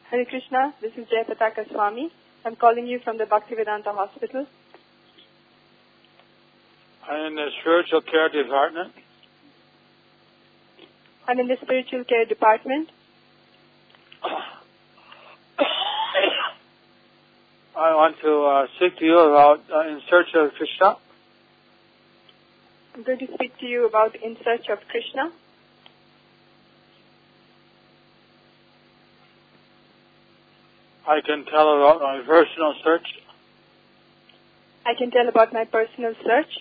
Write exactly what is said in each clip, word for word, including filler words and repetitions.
Hare Krishna, this is Jayapataka Swami. I'm calling you from the Bhaktivedanta Hospital. I'm in the spiritual care department. I'm in the spiritual care department. I want to uh, speak to you about uh, In Search of Krishna. I'm going to speak to you about In Search of Krishna. I can tell about my personal search. I can tell about my personal search.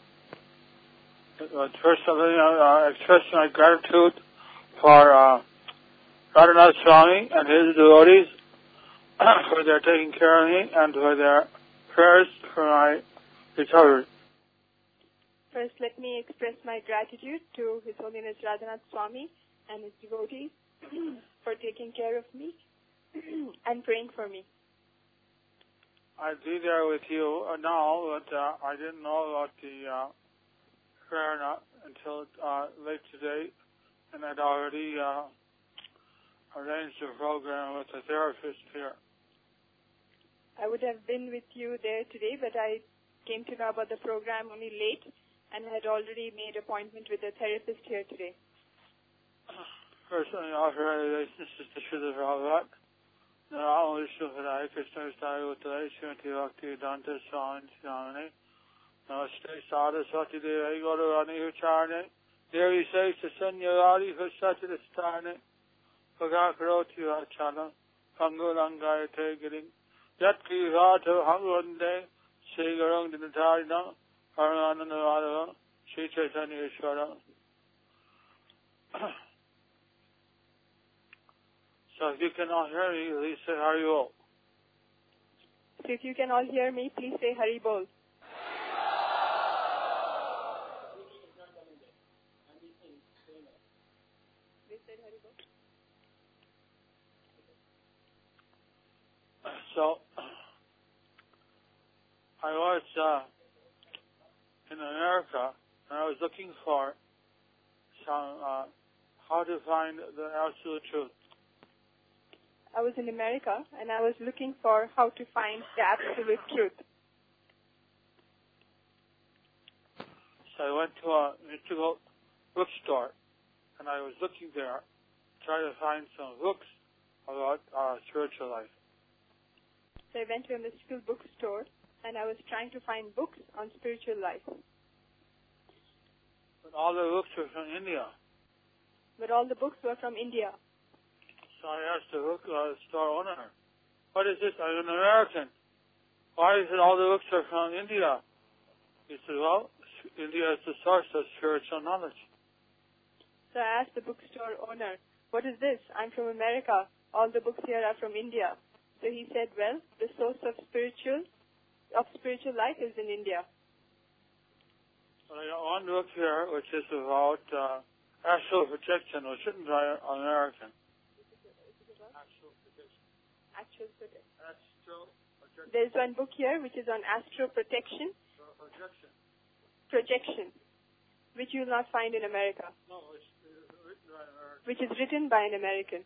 Uh, first, I uh, express my gratitude for uh, Radhanath Swami and his devotees for their taking care of me and for their prayers for my recovery. First, let me express my gratitude to His Holiness Radhanath Swami and his devotees for taking care of me and praying for me. I'd be there with you uh, now, but uh, I didn't know about the uh, prayer not until uh, late today, and I'd already uh, arranged a program with a therapist here. I would have been with you there today, but I came to know about the program only late and had already made appointment with a therapist here today. First, let me offer relations to Srila Prabhupada. Namo Vishnu Krishna Vistaya Uttara Srimati Bhaktivedanta Swami Swamini Namaste Saraswati Devi Gaurani Ucharne Devi Saisa Sanyavadi Husati Starne Pagakaroti Vachana Pangulangayate Giring Yatki Vata Hangvande Sri Garang Dinatarina Parananavadava Sri Chaitanya Ishvara. So if you cannot hear me, please say Haribol. So if you can all hear me, please say Haribol. So I was uh, in America and I was looking for some uh, how to find the absolute truth. I was in America and I was looking for how to find the absolute truth. So I went to a mystical bookstore and I was looking there, trying to find some books about uh, spiritual life. So I went to a mystical bookstore and I was trying to find books on spiritual life. But all the books were from India. But all the books were from India. So I asked the bookstore owner, what is this? I'm an American. Why is it all the books are from India? He said, well, India is the source of spiritual knowledge. So I asked the bookstore owner, what is this? I'm from America. All the books here are from India. So he said, well, the source of spiritual of spiritual life is in India. Well, I got one book here which is about uh, astral projection, which written by an American. Astral protection. Astral protection. Astral protection. There's one book here which is on astral protection. Projection. Projection, which you will not find in America. No, it's written by an American. Which is written by an American.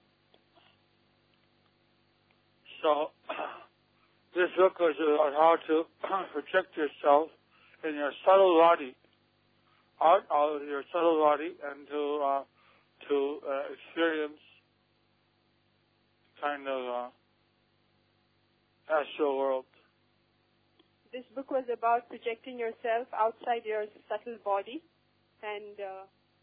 So, this book was about how to project yourself in your subtle body, out of your subtle body, and to uh, to uh, experience kind of uh, astral world. This book was about projecting yourself outside your subtle body and uh,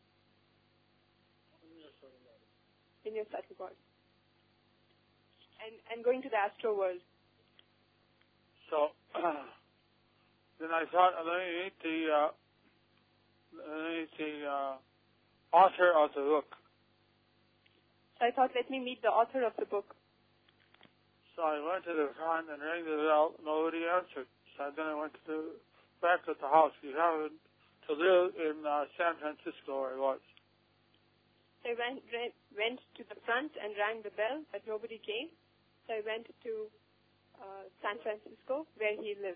in your subtle body. And, and going to the astral world. So then I thought, let me meet the uh, let me meet the uh, author of the book. So I thought, let me meet the author of the book. So I went to the front and rang the bell. Nobody answered. So then I went to the back of the house. We happened to live in uh, San Francisco, where I was. So I went, went to the front and rang the bell, but nobody came. So I went to uh, San Francisco, where he lived.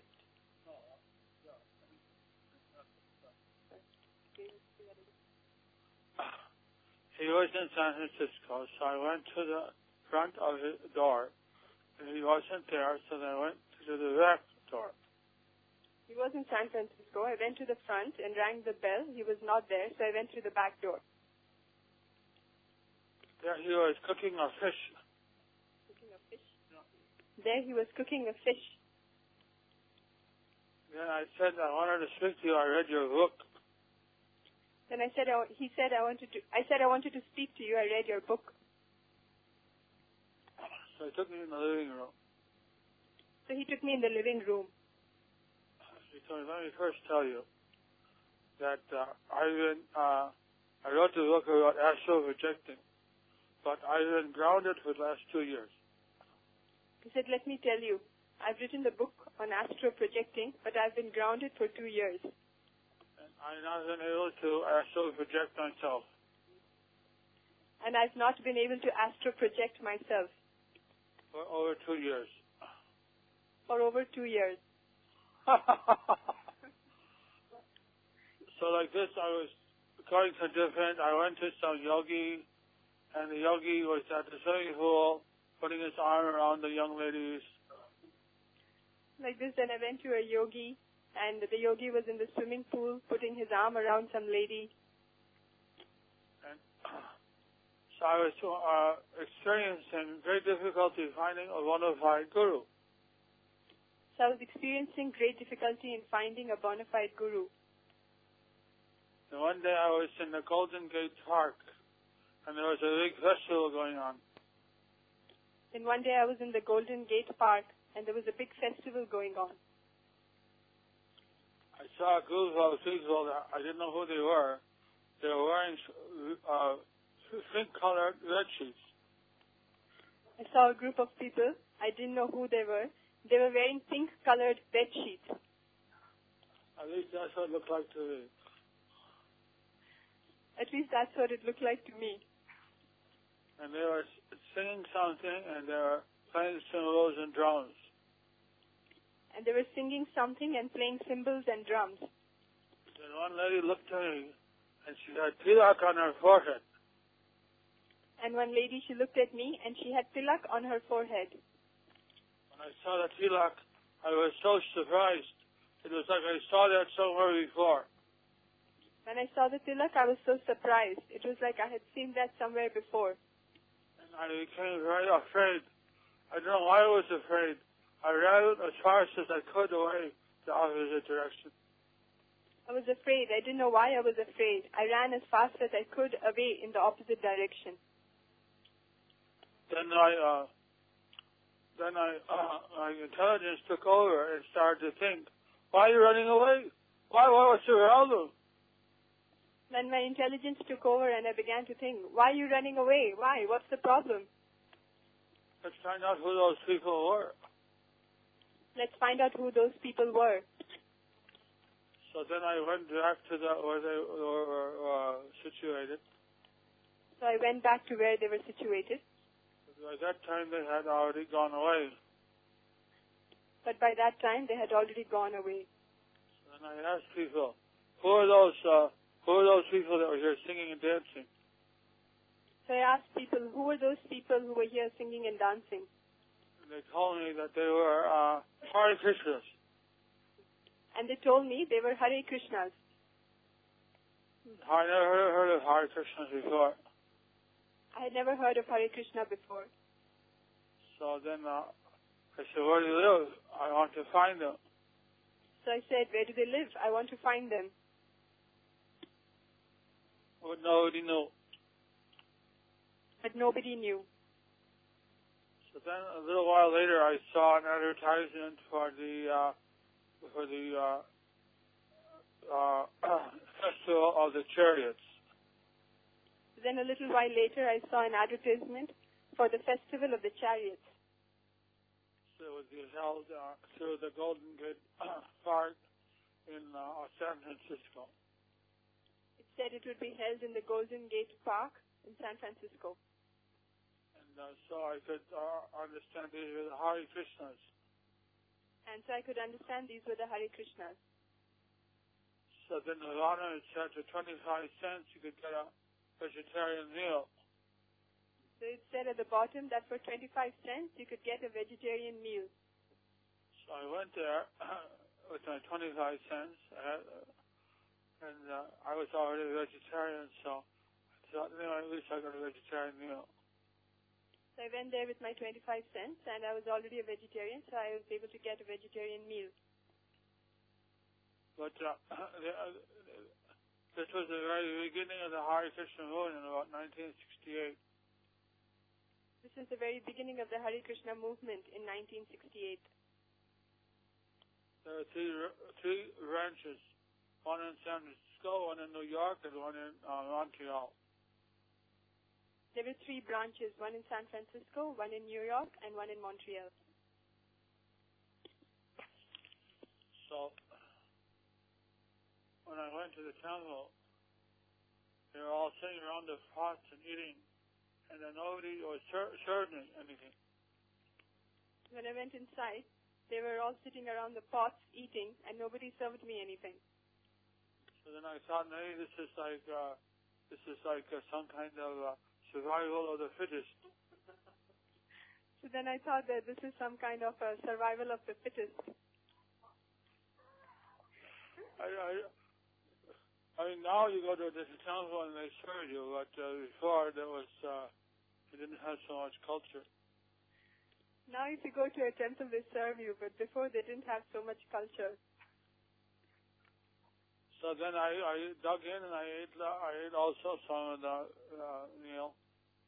He was in San Francisco, so I went to the front of his door, and he wasn't there, so then I went to the back door. He was in San Francisco. I went to the front and rang the bell. He was not there, so I went to the back door. There he was cooking a fish. Cooking a fish? No. There he was cooking a fish. Then I said, I wanted to speak to you. I read your book. Then I said, I, he said, I wanted to. I said, I wanted to speak to you. I read your book. So he took me in the living room. So he took me in the living room. He told me, let me first tell you that uh, I've been, uh, I wrote the book about astral projecting, but I've been grounded for the last two years. He said, let me tell you, I've written the book on astral projecting, but I've been grounded for two years. And I've not been able to astral project myself. And I've not been able to astral project myself. For over two years. For over two years. So like this, I was going to different, I went to some yogi, and the yogi was at the swimming pool, putting his arm around the young ladies. Like this, then I went to a yogi, and the yogi was in the swimming pool, putting his arm around some lady. And so I was uh, experiencing great difficulty finding a bona fide guru. So I was experiencing great difficulty in finding a bona fide guru. And one day I was in the Golden Gate Park, and there was a big festival going on. And one day I was in the Golden Gate Park, and there was a big festival going on. I saw a group of people that I didn't know who they were. They were wearing uh, pink-colored red sheets. I saw a group of people. I didn't know who they were. They were wearing pink-colored bed sheets. At least that's what it looked like to me. At least that's what it looked like to me. And they were singing something, and they were playing cymbals and drums. And they were singing something and playing cymbals and drums. Then one lady looked at me, and she had tilak on her forehead. And one lady, she looked at me, and she had tilak on her forehead. When I saw the tilak, I was so surprised. It was like I saw that somewhere before. When I saw the tilak, I was so surprised. It was like I had seen that somewhere before. And I became very afraid. I don't know why I was afraid. I ran as fast as I could away the opposite direction. I was afraid. I didn't know why I was afraid. I ran as fast as I could away in the opposite direction. Then I, uh, then I, uh, my intelligence took over and started to think, why are you running away? Why, what's your problem? Then my intelligence took over and I began to think, why are you running away? Why? What's the problem? Let's find out who those people were. Let's find out who those people were. So then I went back to the, where they were uh, situated. So I went back to where they were situated. By that time they had already gone away. But by that time they had already gone away. So then I asked people, who are those, uh, who are those people that were here singing and dancing? So I asked people, who were those people who were here singing and dancing? And they told me that they were uh, Hare Krishnas. And they told me they were Hare Krishnas. I never heard, heard of Hare Krishnas before. I had never heard of Hare Krishna before. So then uh, I said, where do they live? I want to find them. So I said, where do they live? I want to find them. But nobody knew. But nobody knew. So then a little while later I saw an advertisement for the uh, for the uh, uh, Festival of the Chariots. Then a little while later, I saw an advertisement for the Festival of the Chariots. So it would be held uh, through the Golden Gate Park in uh, San Francisco. It said it would be held in the Golden Gate Park in San Francisco. And uh, so I could uh, understand these were the Hare Krishnas. And so I could understand these were the Hare Krishnas. So then the honor said for twenty-five cents you could get a vegetarian meal. So it said at the bottom that for twenty-five cents you could get a vegetarian meal. So I went there with my twenty-five cents, uh, and uh, I was already a vegetarian, so I thought, you know, at least I got a vegetarian meal. So I went there with my twenty-five cents, and I was already a vegetarian, so I was able to get a vegetarian meal. But uh, the, uh, this was the very beginning of the Hare Krishna movement in about nineteen sixty-eight. This is the very beginning of the Hare Krishna movement in nineteen sixty-eight. There are three, three ranches, one in San Francisco, one in New York, and one in uh, Montreal. There were three branches, one in San Francisco, one in New York, and one in Montreal. So, when I went to the temple, they were all sitting around the pots and eating, and then nobody was ser- served me anything. When I went inside, they were all sitting around the pots eating, and nobody served me anything. So then I thought, maybe this is like uh, this is like uh, some kind of uh, survival of the fittest. So then I thought that this is some kind of a survival of the fittest. I, I, I mean, now you go to a different temple and they serve you, but uh, before there was, uh, we didn't have so much culture. Now if you go to a temple, they serve you, but before they didn't have so much culture. So then I, I dug in and I ate, I ate also some of the uh, meal.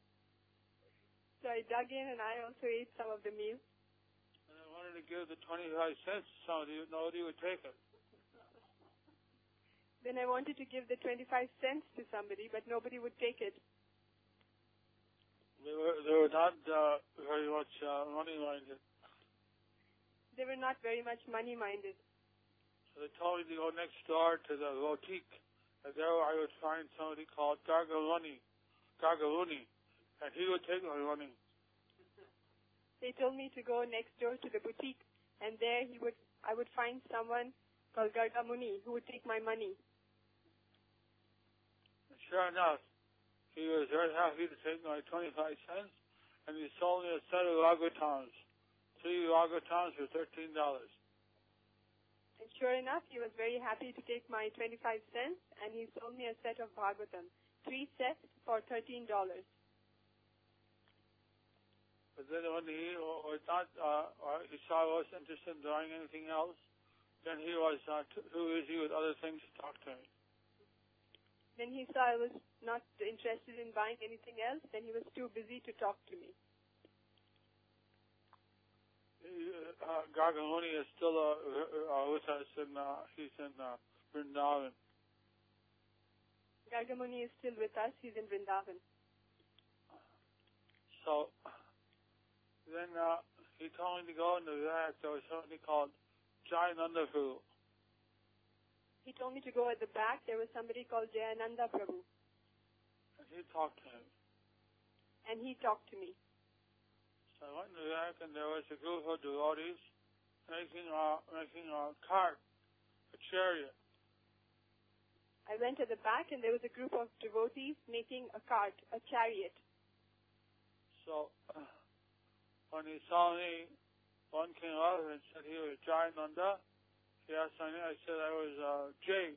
So I dug in and I also ate some of the meal. And I wanted to give the twenty-five cents to somebody, nobody would take it. Then I wanted to give the twenty-five cents to somebody, but nobody would take it. They were, they were not uh, very much uh, money-minded. They were not very much money-minded. So they told me to go next door to the boutique, and there I would find somebody called Gargaluni, Gargaluni, and he would take my money. They told me to go next door to the boutique, and there he would, I would find someone called Gargamuni who would take my money. And sure enough, he was very happy to take my twenty-five cents, and he sold me a set of Ragutans, three Ragutans for thirteen dollars. And sure enough, he was very happy to take my twenty-five cents, and he sold me a set of Bhagavatam, three sets for thirteen dollars. But then when he was not, uh, or he saw I wasn't interested in doing anything else, then he was uh, too busy with other things to talk to me. Then he saw I was not interested in buying anything else, then he was too busy to talk to me. Uh, Gargamuni is still uh, uh, with us, and uh, he's in uh, Vrindavan. Gargamuni is still with us. He's in Vrindavan. So then uh, he told me to go in the back. There was something called Jayananda Prabhu. He told me to go at the back. There was somebody called Jayananda Prabhu. And he talked to him. And he talked to me. So I went in the back, and there was a group of devotees making a, making a cart, a chariot. I went to the back, and there was a group of devotees making a cart, a chariot. So uh, when he saw me, one came up and said he was Jayananda. He asked my name. I said I was uh, Jay.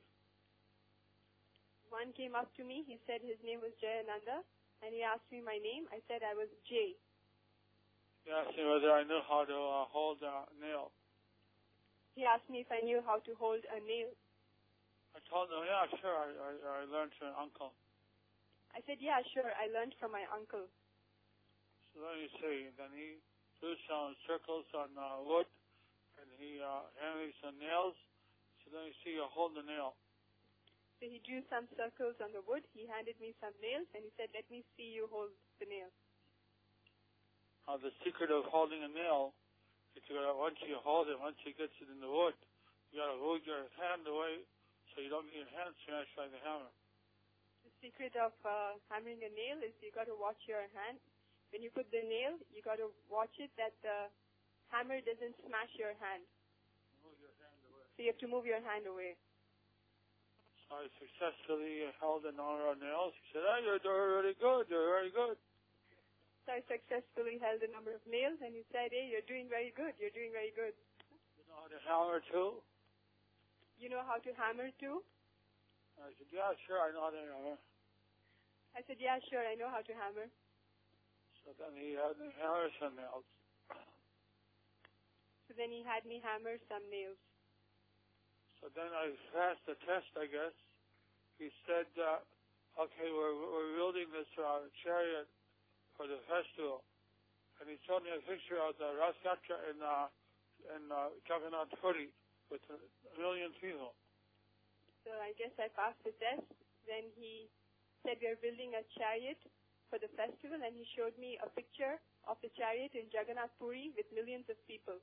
One came up to me. He said his name was Jayananda, and he asked me my name. I said I was Jay. He asked me whether I knew how to uh, hold a nail. He asked me if I knew how to hold a nail. I told him, yeah, sure, I, I, I learned from an uncle. I said, yeah, sure, I learned from my uncle. So let me see. Then he drew some circles on uh, wood, and he uh, handed me some nails. So let me see you hold the nail. So he drew some circles on the wood. He handed me some nails, and he said, let me see you hold the nail. Uh, the secret of holding a nail is you gotta, once you hold it, once it gets it in the wood, you got to move your hand away so you don't get your hand smashed by the hammer. The secret of uh, hammering a nail is you got to watch your hand. When you put the nail, you got to watch it that the hammer doesn't smash your hand. Move your hand away. So you have to move your hand away. So I successfully held a number of nails. He said, oh, you're doing really good. You're very good. So I successfully held a number of nails, and he said, hey, you're doing very good, you're doing very good. You know how to hammer too? You know how to hammer too? I said, yeah, sure, I know how to hammer. I said, yeah, sure, I know how to hammer. So then he had me hammer some nails. So then he had me hammer some nails. So then I passed the test, I guess. He said, uh, okay, we're, we're building this uh, chariot for the festival. And he showed me a picture of the Rath Yatra in, uh, in uh, Jagannath Puri with a million people. So I guess I passed the test. Then he said we are building a chariot for the festival, and he showed me a picture of the chariot in Jagannath Puri with millions of people.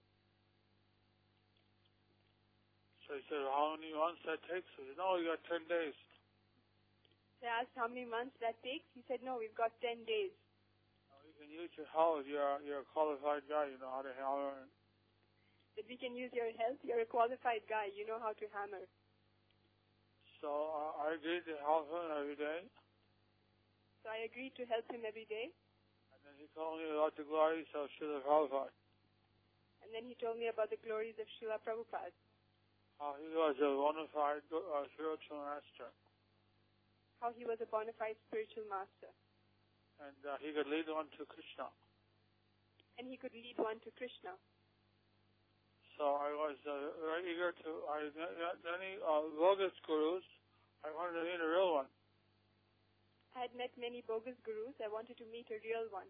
So he said, well, how many months that takes? I said, no, we got ten days. So I asked how many months that takes. He said, no, we've got ten days. Now, you can use your help. You're, you're a qualified guy. You know how to hammer. That we can use your help. You're a qualified guy. You know how to hammer. So uh, I agreed to help him every day. So I agreed to help him every day. And then he told me about the glories of Srila Prabhupada. And then he told me about the glories of Srila Prabhupada. How he was a bona fide uh, spiritual master. How he was a bona fide spiritual master. And uh, he could lead one to Krishna. And he could lead one to Krishna. So I was uh, very eager to, I met many uh, bogus gurus. I wanted to meet a real one. I had met many bogus gurus. I wanted to meet a real one.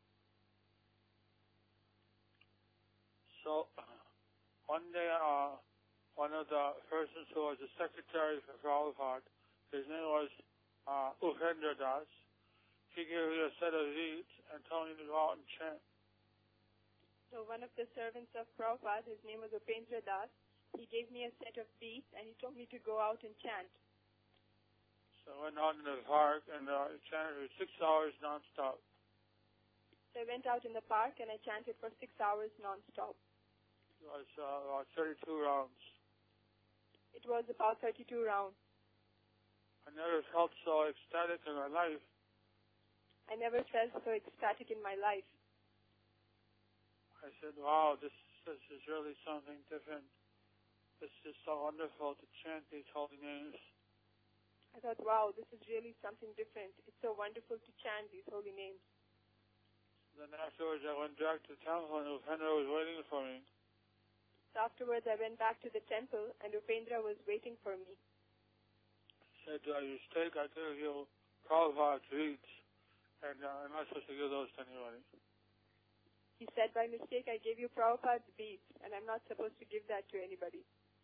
So one day, uh, one of the persons who was the secretary for Prabhupada, his name was uh, Upendra Das. He gave me a set of beads and told me to go out and chant. So one of the servants of Prabhupada, his name was Upendra Das, he gave me a set of beads and he told me to go out and chant. So I went out in the park and uh, chanted for six hours non-stop. So I went out in the park and I chanted for six hours non-stop. It was uh, about thirty-two rounds. It was about thirty-two rounds. I never felt so ecstatic in my life. I never felt so ecstatic in my life. I said, wow, this, this is really something different. This is so wonderful to chant these holy names. I thought, wow, this is really something different. It's so wonderful to chant these holy names. Then afterwards I went back to the temple and Upendra was waiting for me. So afterwards I went back to the temple and Upendra was waiting for me. He said, uh, you mistake, I gave you Prabhupada's beads, and uh, I'm not supposed to give those to anybody. He said, by mistake, I gave you Prabhupada's beads, and I'm not supposed to give that to anybody.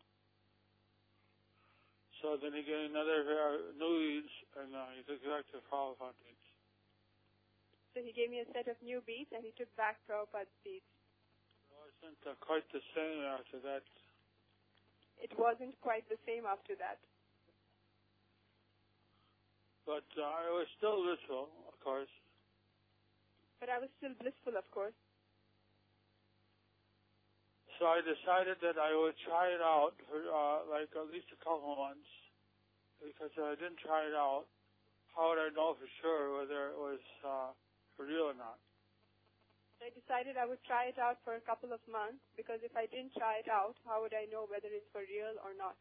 So then he gave me another pair of new beads, and uh, he took it back to Prabhupada's beads. So he gave me a set of new beads, and he took back Prabhupada's beads. It wasn't uh, quite the same after that. It wasn't quite the same after that. But uh, I was still blissful, of course. But I was still blissful, of course. So I decided that I would try it out for uh, like at least a couple of months. Because if I didn't try it out, how would I know for sure whether it was uh, for real or not? So I decided I would try it out for a couple of months, because if I didn't try it out, how would I know whether it's for real or not?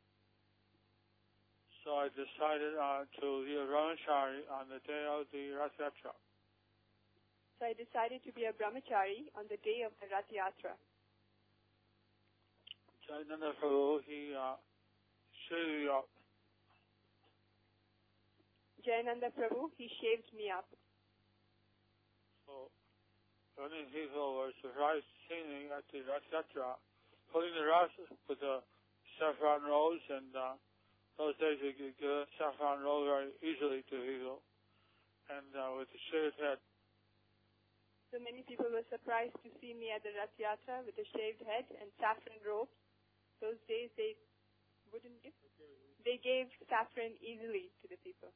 So I decided uh, to be a brahmachari on the day of the Rath Yatra. So I decided to be a brahmachari on the day of the Rath Yatra. Jayananda Prabhu, he uh, shaved me up. Jayananda Prabhu, he shaved me up. So many people were surprised seeing me at the Rath Yatra, putting the Rath with the saffron rose, and uh, those days you could get saffron rose very easily to people, and uh, with the shaved head. So many people were surprised to see me at the Rath Yatra with a shaved head and saffron robes. Those days they wouldn't give. They gave saffron easily to the people.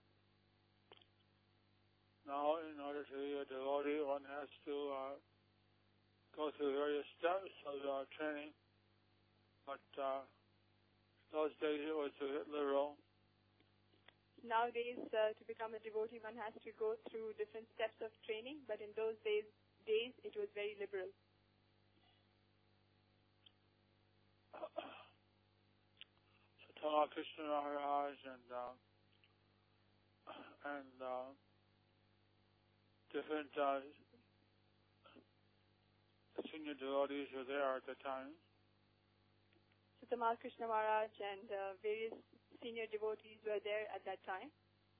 Now, in order to be a devotee, one has to uh, go through various steps of uh, training. But uh, those days it was a bit literal. Nowadays, uh, to become a devotee, one has to go through different steps of training, but in those days, days it was very liberal. So Tamal Krishna Maharaj and uh, and uh, different uh, senior devotees were there at the time. So Tamal Krishna Maharaj and uh, various senior devotees were there at that time.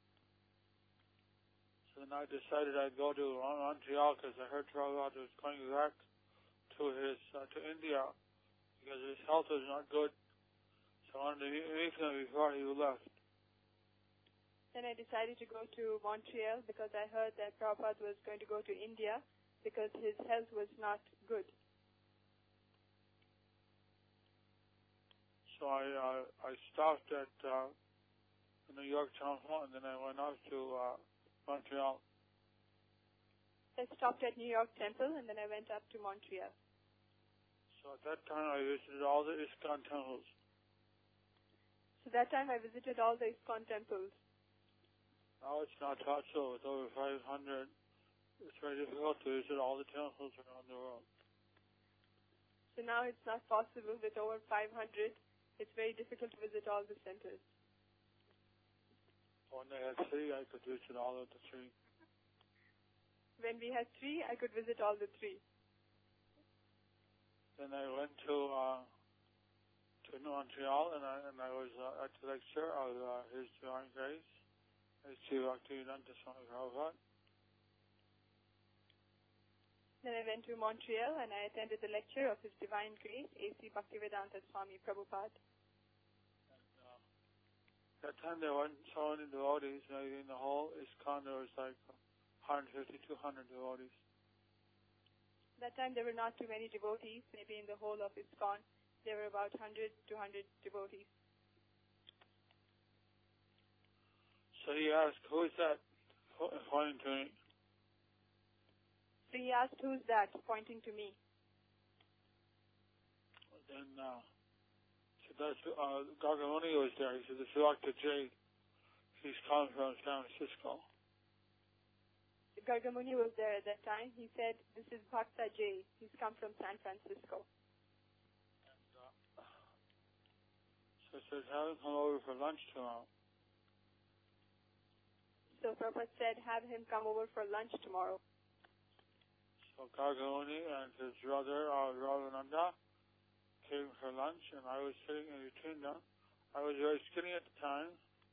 So then I decided I'd go to Montreal because I heard Prabhupada was going back to his uh, to India because his health was not good. So I wanted to meet him before he left. Then I decided to go to Montreal because I heard that Prabhupada was going to go to India because his health was not good. So I uh, I stopped at uh, the New York Town Hall and then I went out to uh, Montreal. I stopped at New York Temple and then I went up to Montreal. So at that time I visited all the ISKCON temples. So that time I visited all the ISKCON temples. Now it's not possible with over five hundred. It's very difficult to visit all the temples around the world. So now it's not possible with over five hundred. It's very difficult to visit all the centers. When they had three, I could visit all of the three. When we had three, I could visit all the three. Then I went to uh, to Montreal, and I and I was uh, at the lecture of uh, His Divine Grace, His Bhaktivedanta Swami Prabhupada. Then I went to Montreal and I attended the lecture of His Divine Grace, A C Bhaktivedanta Swami Prabhupada. And, uh, that time there weren't so many devotees. Maybe in the whole ISKCON there was like one hundred fifty, two hundred devotees. That time there were not too many devotees. Maybe in the whole of ISKCON there were about one hundred, two hundred devotees. So he asked, "Who is that?" Pointing to me. So he asked, "Who's that?" pointing to me. Then uh, so that's uh, Gargamuni was there. He said, "This is Doctor J. He's coming from San Francisco." Gargamuni was there at that time. He said, "This is Bhakta J. He's come from San Francisco." And uh, so he said, "Have him come over for lunch tomorrow." So Prabhupada said, "Have him come over for lunch tomorrow." So Gargamuni and his brother uh, Radhananda came for lunch, and I was sitting in between them. I was very skinny at the time.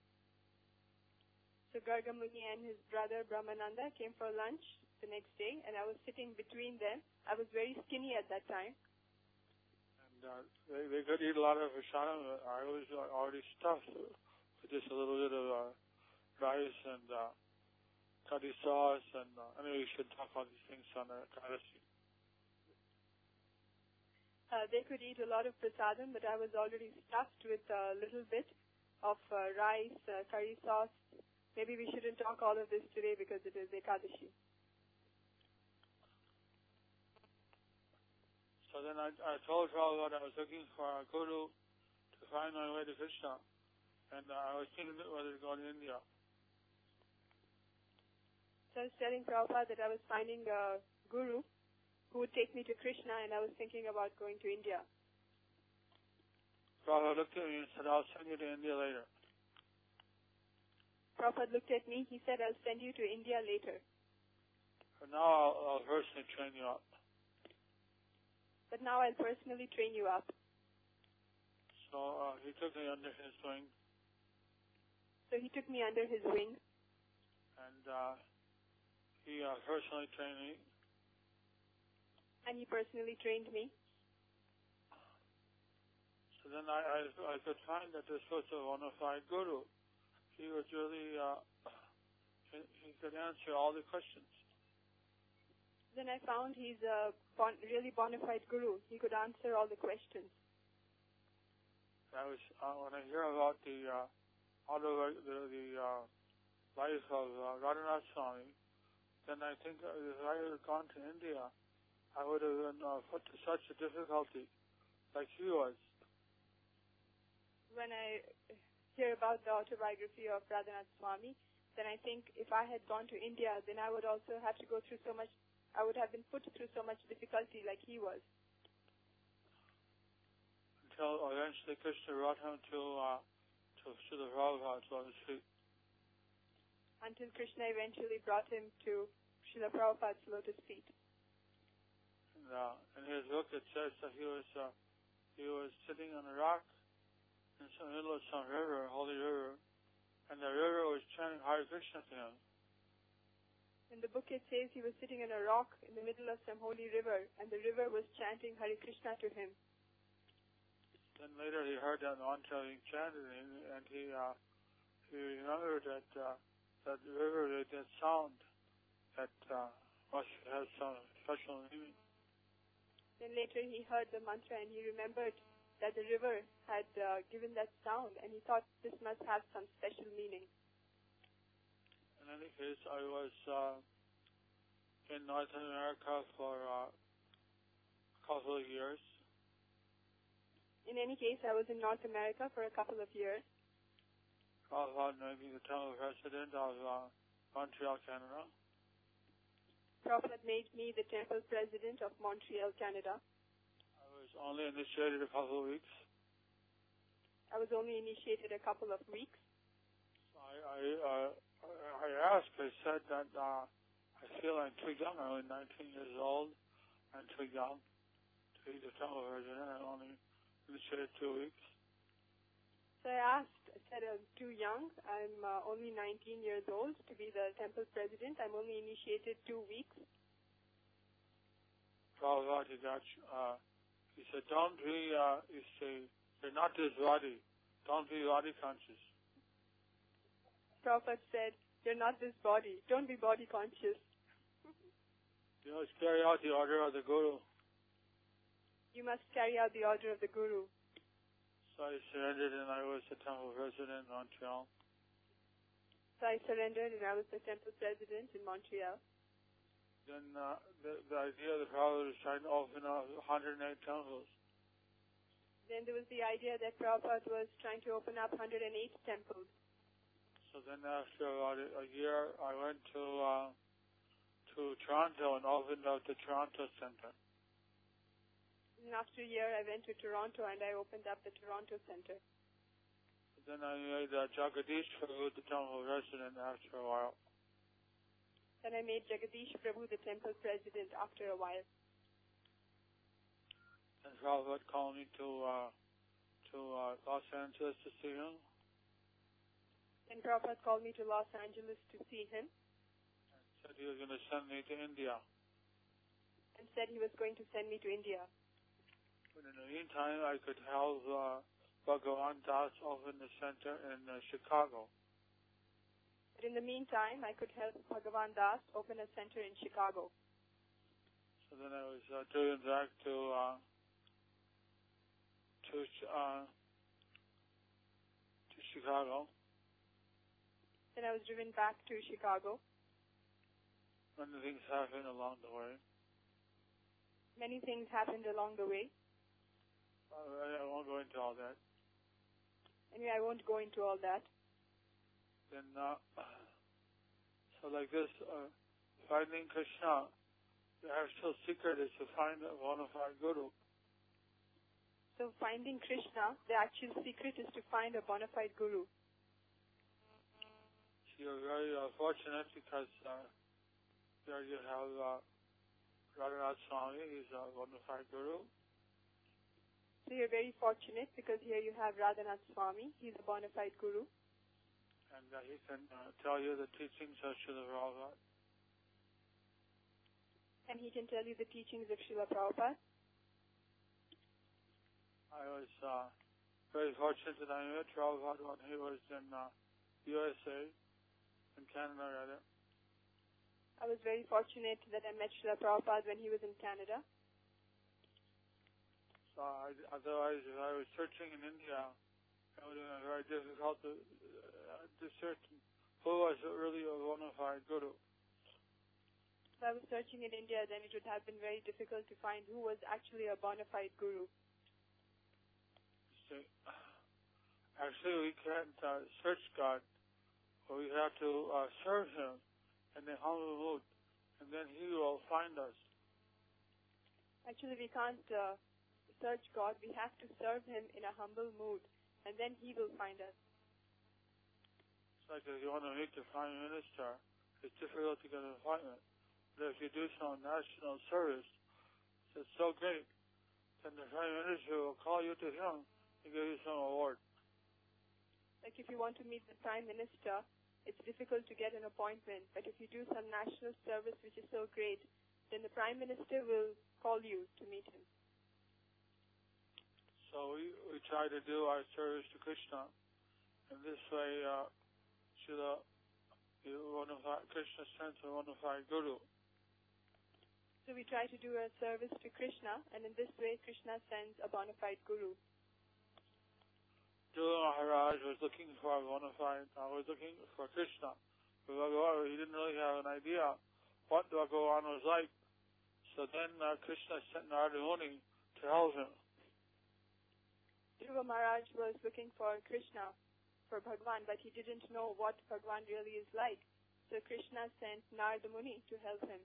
So Gargamuni and his brother Brahmananda came for lunch the next day, and I was sitting between them. I was very skinny at that time. And uh, they, they could eat a lot of prasadam. I was uh, already stuffed with just a little bit of uh, rice and uh, curry sauce. And uh, anyway, we should talk about these things on the Ekadasi. Uh, they could eat a lot of prasadam, but I was already stuffed with a little bit of uh, rice, uh, curry sauce. Maybe we shouldn't talk all of this today because it is Ekadashi. So then I, I told Prabhupada I was looking for a guru to find my way to Krishna. And uh, I was thinking whether to go to India. So I was telling Prabhupada that I was finding a guru who would take me to Krishna, and I was thinking about going to India. Prabhupada looked at me and said, "I'll send you to India later." Prabhupada looked at me. He said, "I'll send you to India later. For now, I'll, I'll personally train you up." But now I'll personally train you up." So uh, he took me under his wing. So he took me under his wing. And uh, he uh, personally trained me. And he personally trained me. So then I, I, I could find that this was a bona fide guru. He was really, uh, he, he could answer all the questions. Then I found he's a bon, really bona fide guru. He could answer all the questions. That was, uh, when I hear about the, uh, auto, the, the uh, life of uh, Radhanath Swami, then I think uh, if I had gone to India, I would have been uh, put to such a difficulty like he was. When I hear about the autobiography of Radhanath Swami, then I think if I had gone to India, then I would also have to go through so much, I would have been put through so much difficulty like he was. Until eventually Krishna brought him to, uh, to Srila Prabhupada's lotus feet. Until Krishna eventually brought him to Srila Prabhupada's lotus feet. And, uh, in his book it says that he was, uh, he was sitting on a rock in the middle of some river, a holy river, and the river was chanting Hare Krishna to him. In the book it says he was sitting on a rock in the middle of some holy river, and the river was chanting Hare Krishna to him. Then later he heard that mantra being chanted, and, and he uh, he remembered that uh, that river made that sound that uh, must have some special meaning. Then later he heard the mantra and he remembered that the river had uh, given that sound, and he thought this must have some special meaning. In any case, I was uh, in North America for uh, a couple of years. In any case, I was in North America for a couple of years. Prabhupada made me the temple president of uh, Montreal, Canada. Prabhupada made me the temple president of Montreal, Canada. I was only initiated a couple of weeks. I was only initiated a couple of weeks. I I, uh, I asked, I said that uh, I feel I'm too young. I'm only nineteen years old. I'm too young to be the temple president. I'm only initiated two weeks. So I asked, I said, I'm too young. I'm uh, only nineteen years old to be the temple president. I'm only initiated two weeks. Prabhupada, he got, uh, he said, don't be, uh, you say, you're not this body. Don't be body conscious. Prabhupada said, you're not this body. Don't be body conscious. You must carry out the order of the Guru. You must carry out the order of the Guru. So I surrendered and I was the temple president in Montreal. So I surrendered and I was the temple president in Montreal. Then uh, the, the idea of the Prabhupada was trying to open up one hundred eight temples. Then there was the idea that Prabhupada was trying to open up one hundred eight temples. So then after about a, a year, I went to uh, to Toronto and opened up the Toronto Center. And after a year, I went to Toronto and I opened up the Toronto Center. Then I made uh, Jagadish Prabhu the temple president after a while. Then I made Jagadish Prabhu the temple president after a while. And Prabhupada called me to uh, to uh, Los Angeles to see him. Then Prabhupada called me to Los Angeles to see him. And said he was going to send me to India. And said he was going to send me to India. But in the meantime, I could help uh, Bhagavan Das open the center in uh, Chicago. But in the meantime, I could help Bhagavan Das open a center in Chicago. So then I was uh, driven back to uh, to uh, to Chicago. Then I was driven back to Chicago. Many things happened along the way. Many things happened along the way. Uh, I won't go into all that. Anyway, I won't go into all that. Then, uh, so like this, uh, finding Krishna, the actual secret is to find a bona fide guru. So finding Krishna, the actual secret is to find a bona fide guru. So you're very uh, fortunate because uh, there you have uh, Radhanath Swami, he's a bona fide guru. So you're very fortunate because here you have Radhanath Swami, he's a bona fide guru. And uh, he can uh, tell you the teachings of Srila Prabhupada. And he can tell you the teachings of Srila Prabhupada. I was uh, very fortunate that I met Prabhupada when he was in uh, U S A, in Canada rather. I was very fortunate that I met Srila Prabhupada when he was in Canada. So I, otherwise, if I was searching in India, it would have been very difficult to uh, discern who was really a bona fide guru. If I was searching in India, then it would have been very difficult to find who was actually a bona fide guru. So, Actually, we can't uh, search God, but we have to uh, serve Him in a humble mood, and then He will find us. Actually, we can't uh, search God. We have to serve Him in a humble mood, and then He will find us. It's like if you want to meet the Prime Minister, it's difficult to get an appointment. But if you do some national service, it's so great, then the Prime Minister will call you to him and give you some award. Like if you want to meet the Prime Minister, it's difficult to get an appointment. But if you do some national service which is so great, then the Prime Minister will call you to meet him. So we, we try to do our service to Krishna. In this way, uh, Srila, one of our, Krishna sends a bona fide Guru. So we try to do a service to Krishna, and in this way, Krishna sends a bona fide Guru. Dhruva Maharaj was looking for a bona fide, uh, was looking for Krishna. But Bhagavan, he didn't really have an idea what Bhagavan was like. So then uh, Krishna sent Narada Muni to help him. Dhruva Maharaj was looking for Krishna, for Bhagavan, but he didn't know what Bhagavan really is like. So Krishna sent Narada Muni to help him.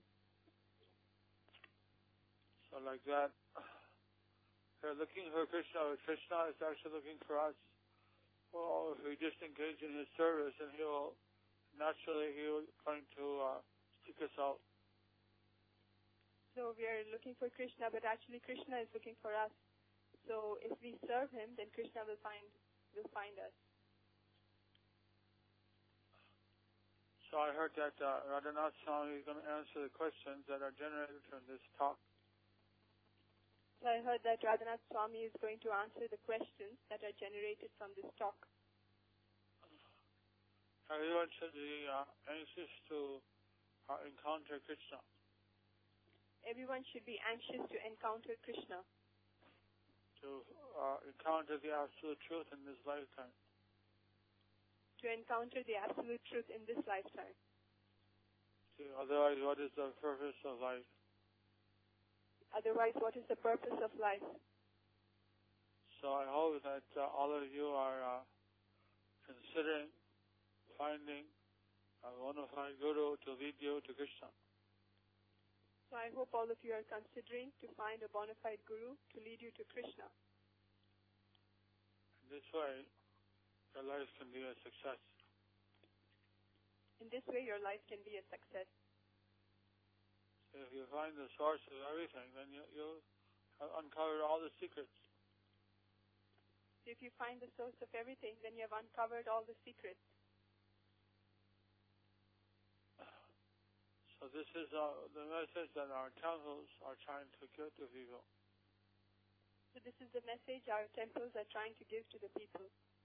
So like that, they're looking for Krishna, but Krishna is actually looking for us. Well, if we just engage in His service, and He will, naturally, He will going to uh, seek us out. So we are looking for Krishna, but actually Krishna is looking for us. So if we serve Him, then Krishna will find will find us. So I heard that uh, Radhanath Swami is going to answer the questions that are generated from this talk. So I heard that Radhanath Swami is going to answer the questions that are generated from this talk. Everyone should be uh, anxious to uh, encounter Krishna. Everyone should be anxious to encounter Krishna. To uh, encounter the absolute truth in this lifetime. To encounter the absolute truth in this lifetime. See, otherwise, what is the purpose of life? Otherwise, what is the purpose of life? So I hope that uh, all of you are uh, considering finding a bona fide Guru to lead you to Krishna. So I hope all of you are considering to find a bona fide Guru to lead you to Krishna. In this way, your life can be a success. In this way, your life can be a success. If you find the source of everything, then you, you'll have uncovered all the secrets. If you find the source of everything, then you have uncovered all the secrets. So this is uh, the message that our temples are trying to give to people. So this is the message our temples are trying to give to the people.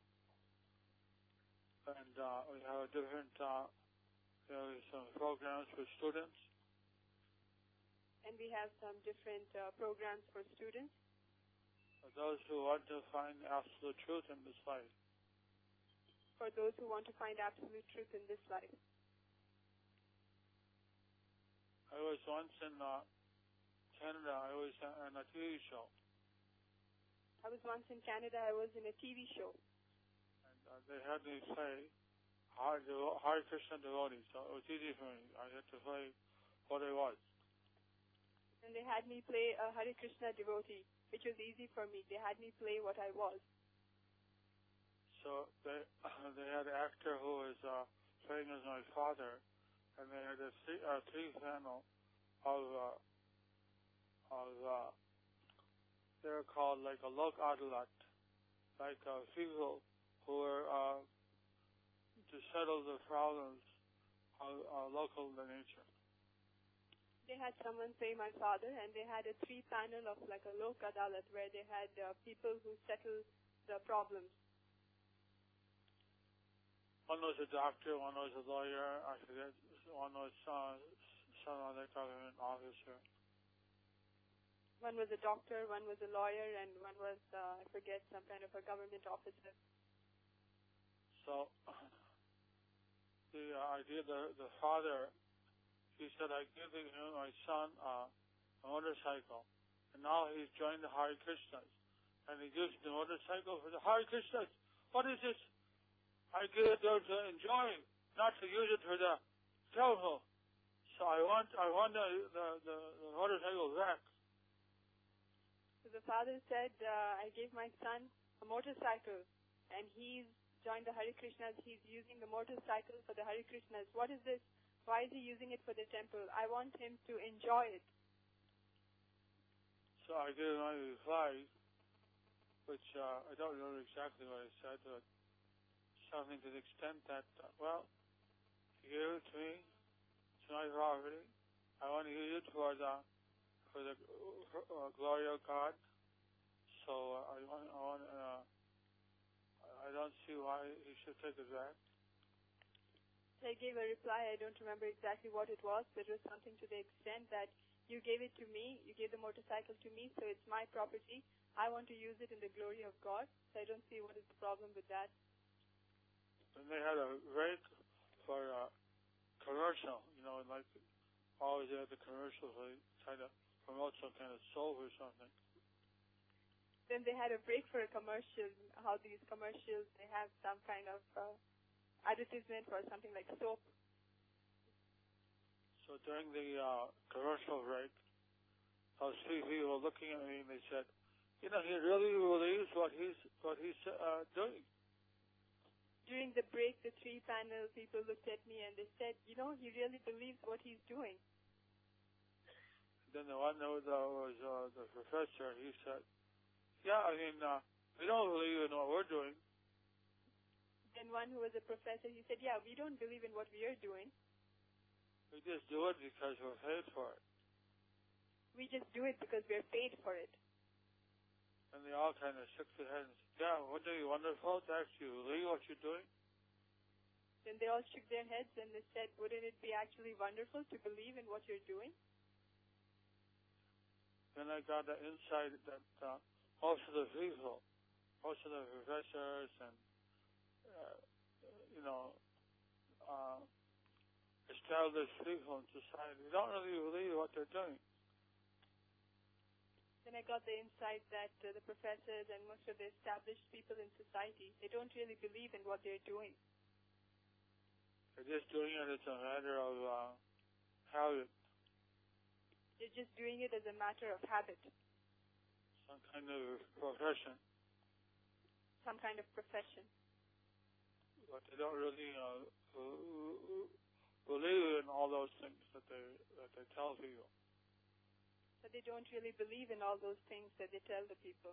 And uh, we have a different, uh, you know, some programs for students. And we have some different uh, programs for students. For those who want to find absolute truth in this life. For those who want to find absolute truth in this life. I was once in uh, Canada. I was on a T V show. I was once in Canada. I was in a T V show. And uh, they had me play Hare Hare Krishna devotee. So it was easy for me. I had to play what I was. And they had me play a Hare Krishna devotee, which was easy for me. They had me play what I was. So they uh, they had an actor who was uh, playing as my father, and they had a three, uh, three panel of uh, of uh, they're called like a lok adalat, like uh, people who were uh, to settle the problems of uh, local nature. They had someone play my father, and they had a three-panel of like a lok adalat where they had uh, people who settle the problems. One was a doctor, one was a lawyer, I forget, one was uh, some other government officer. One was a doctor, one was a lawyer, and one was, uh, I forget, some kind of a government officer. So, the uh, idea, the, the father, he said, I'm giving him, my son, uh, a motorcycle. And now he's joined the Hare Krishnas. And he gives the motorcycle for the Hare Krishnas. what is this? I give it there to enjoy, not to use it for the temple. So I want, I want the, the, the, the motorcycle back. So the father said, uh, I gave my son a motorcycle, and he's joined the Hare Krishnas. He's using the motorcycle for the Hare Krishnas. What is this? Why is he using it for the temple? I want him to enjoy it. So I gave my reply, which uh, I don't remember exactly what I said, but something to the extent that, uh, well, he gave it to me. It's my property. I want to use it for the for the uh, glory of God. So uh, I want, I want, uh, I don't see why he should take it back. So I gave a reply. I don't remember exactly what it was, but it was something to the extent that you gave it to me. You gave the motorcycle to me, so it's my property. I want to use it in the glory of God. So I don't see what is the problem with that. And they had a rate for uh, commercial, you know, like always they had the commercials, they try to promote some kind of soap or something. Then they had a break for a commercial. How these commercials, they have some kind of uh, advertisement for something like soap. So during the uh, commercial break, those three people were looking at me and they said, you know, he really believes what he's what he's uh, doing. During the break, the three panel people looked at me and they said, you know, he really believes what he's doing. Then the one that was, uh, was uh, the professor, he said, yeah, I mean, uh, we don't believe in what we're doing. Then one who was a professor, he said, yeah, we don't believe in what we are doing. We just do it because we're paid for it. We just do it because we're paid for it. And they all kind of shook their heads and said, yeah, wouldn't it be wonderful to actually believe what you're doing? Then they all shook their heads and they said, wouldn't it be actually wonderful to believe in what you're doing? Then I got the insight that uh, most of the people, most of the professors and, uh, you know, uh, established people in society don't really believe what they're doing. Then I got the insight that uh, the professors and most of the established people in society, they don't really believe in what they're doing. They're just doing it as a matter of uh, habit. They're just doing it as a matter of habit. Some kind of profession. Some kind of profession. But they don't really uh, believe in all those things that they that they tell people. But they don't really believe in all those things that they tell the people.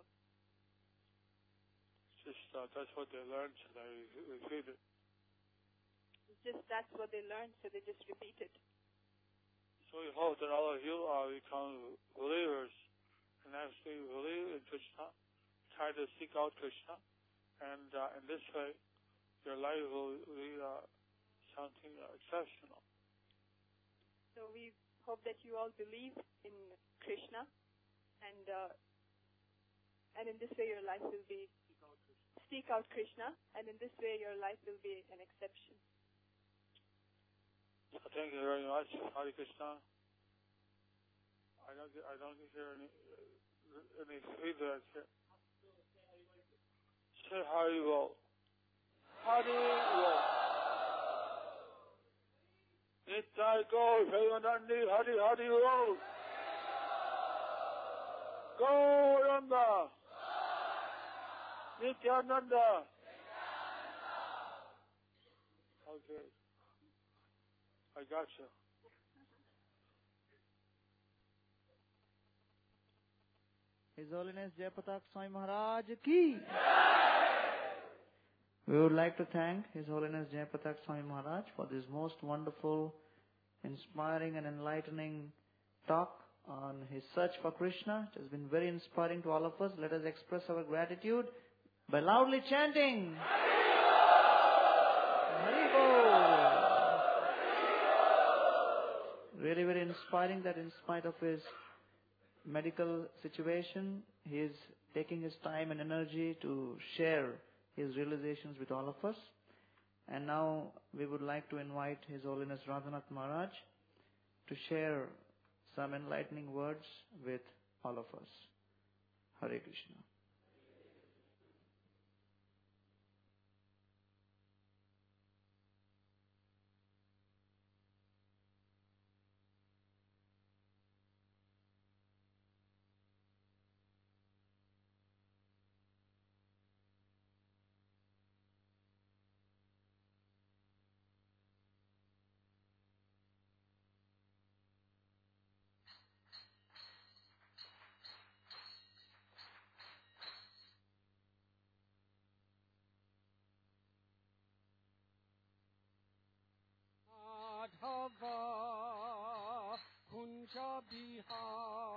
It's just uh, that's what they learn, so they repeat it. It's just that's what they learn, so they just repeat it. So we hope that all of you uh, become believers and actually believe in Krishna, try to seek out Krishna, and uh, in this way, your life will be uh, something uh, exceptional. So we hope that you all believe in Krishna, and uh, and in this way your life will be seek out Krishna, and in this way your life will be an exception. So thank you very much, Hare Krishna. I don't get, I don't hear any uh, any feedback here. Say Haribo. Haribo. Nitai go, Sayanandi, Hari Hari Bo. Gauranga. Nityananda. Okay. I got you. His Holiness Jayapatak Swami Maharaj ki. We would like to thank His Holiness Jayapatak Swami Maharaj for this most wonderful, inspiring and enlightening talk on his search for Krishna. It has been very inspiring to all of us. Let us express our gratitude by loudly chanting Haribol. Really very inspiring that in spite of his medical situation, he is taking his time and energy to share his realizations with all of us. And now we would like to invite His Holiness Radhanath Maharaj to share some enlightening words with all of us. Hare Krishna. Bihar.